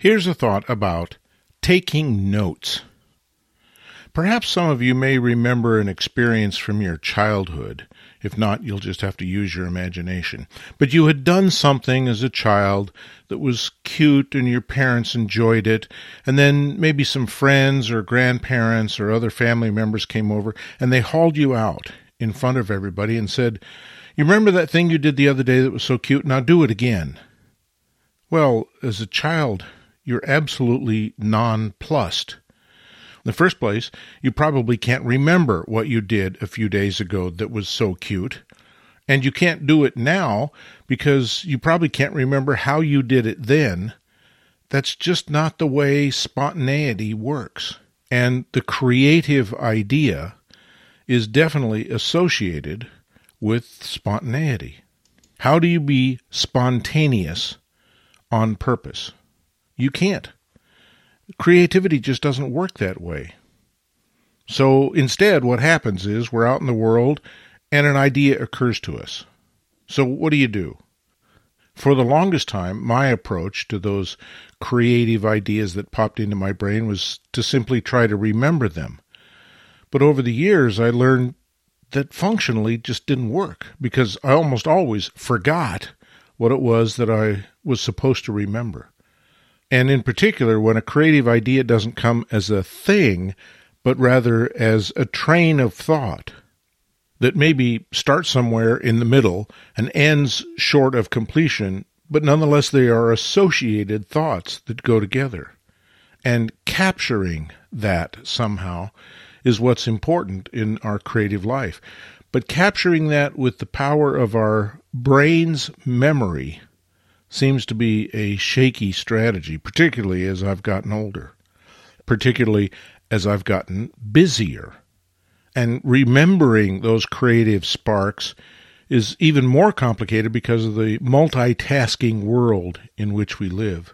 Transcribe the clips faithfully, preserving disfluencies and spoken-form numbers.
Here's a thought about taking notes. Perhaps some of you may remember an experience from your childhood. If not, you'll just have to use your imagination. But you had done something as a child that was cute and your parents enjoyed it, and then maybe some friends or grandparents or other family members came over and they hauled you out in front of everybody and said, "You remember that thing you did the other day that was so cute? Now do it again." Well, as a child, you're absolutely nonplussed. In the first place, you probably can't remember what you did a few days ago that was so cute, and you can't do it now because you probably can't remember how you did it then. That's just not the way spontaneity works. And the creative idea is definitely associated with spontaneity. How do you be spontaneous on purpose? You can't. Creativity just doesn't work that way. So instead, what happens is we're out in the world and an idea occurs to us. So what do you do? For the longest time, my approach to those creative ideas that popped into my brain was to simply try to remember them. But over the years, I learned that functionally just didn't work because I almost always forgot what it was that I was supposed to remember. And in particular, when a creative idea doesn't come as a thing, but rather as a train of thought that maybe starts somewhere in the middle and ends short of completion, but nonetheless they are associated thoughts that go together. And capturing that somehow is what's important in our creative life. But capturing that with the power of our brain's memory seems to be a shaky strategy, particularly as I've gotten older, particularly as I've gotten busier. And remembering those creative sparks is even more complicated because of the multitasking world in which we live.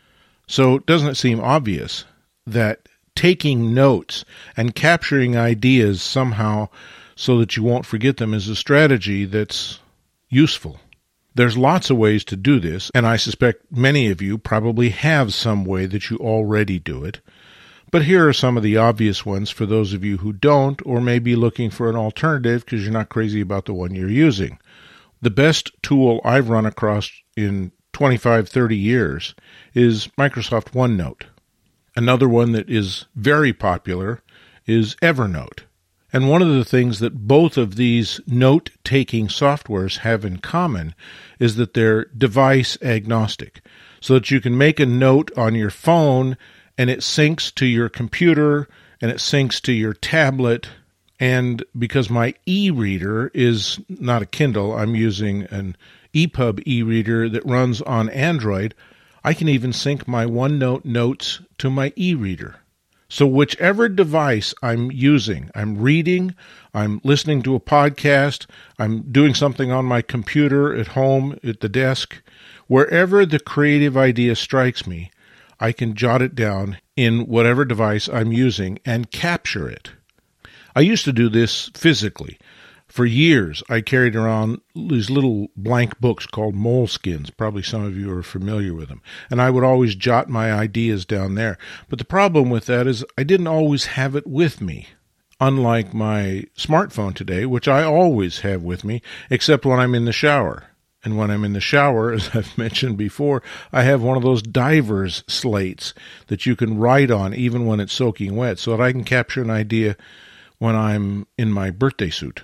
So doesn't it seem obvious that taking notes and capturing ideas somehow so that you won't forget them is a strategy that's useful? There's lots of ways to do this, and I suspect many of you probably have some way that you already do it. But here are some of the obvious ones for those of you who don't or may be looking for an alternative because you're not crazy about the one you're using. The best tool I've run across in twenty-five, thirty years is Microsoft OneNote. Another one that is very popular is Evernote. And one of the things that both of these note-taking softwares have in common is that they're device agnostic, so that you can make a note on your phone and it syncs to your computer and it syncs to your tablet. And because my e-reader is not a Kindle, I'm using an E P U B e-reader that runs on Android, I can even sync my OneNote notes to my e-reader. So whichever device I'm using, I'm reading, I'm listening to a podcast, I'm doing something on my computer at home, at the desk, wherever the creative idea strikes me, I can jot it down in whatever device I'm using and capture it. I used to do this physically. For years, I carried around these little blank books called Moleskines. Probably some of you are familiar with them. And I would always jot my ideas down there. But the problem with that is I didn't always have it with me, unlike my smartphone today, which I always have with me, except when I'm in the shower. And when I'm in the shower, as I've mentioned before, I have one of those diver's slates that you can write on even when it's soaking wet, so that I can capture an idea when I'm in my birthday suit.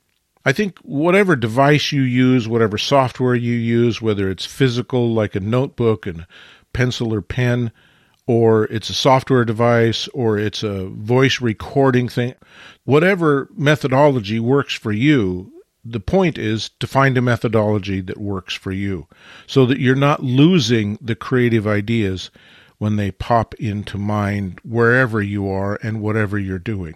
I think whatever device you use, whatever software you use, whether it's physical like a notebook and pencil or pen, or it's a software device, or it's a voice recording thing, whatever methodology works for you, the point is to find a methodology that works for you so that you're not losing the creative ideas when they pop into mind wherever you are and whatever you're doing.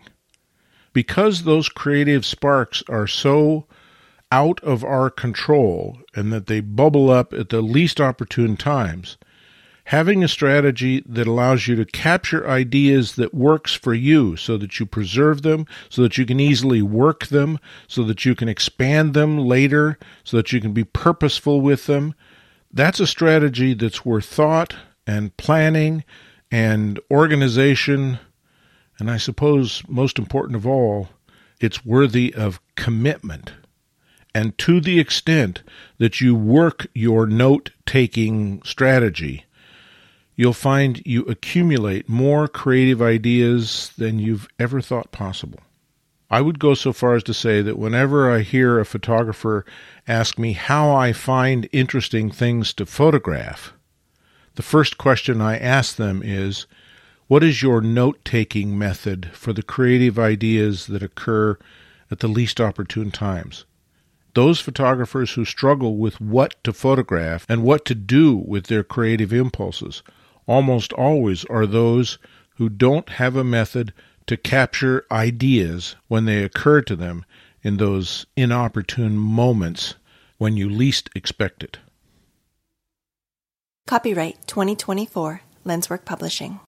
Because those creative sparks are so out of our control and that they bubble up at the least opportune times, having a strategy that allows you to capture ideas that works for you so that you preserve them, so that you can easily work them, so that you can expand them later, so that you can be purposeful with them, that's a strategy that's worth thought and planning and organization, and I suppose most important of all, it's worthy of commitment. And to the extent that you work your note-taking strategy, you'll find you accumulate more creative ideas than you've ever thought possible. I would go so far as to say that whenever I hear a photographer ask me how I find interesting things to photograph, the first question I ask them is, what is your note-taking method for the creative ideas that occur at the least opportune times? Those photographers who struggle with what to photograph and what to do with their creative impulses almost always are those who don't have a method to capture ideas when they occur to them in those inopportune moments when you least expect it. Copyright twenty twenty-four, Lenswork Publishing.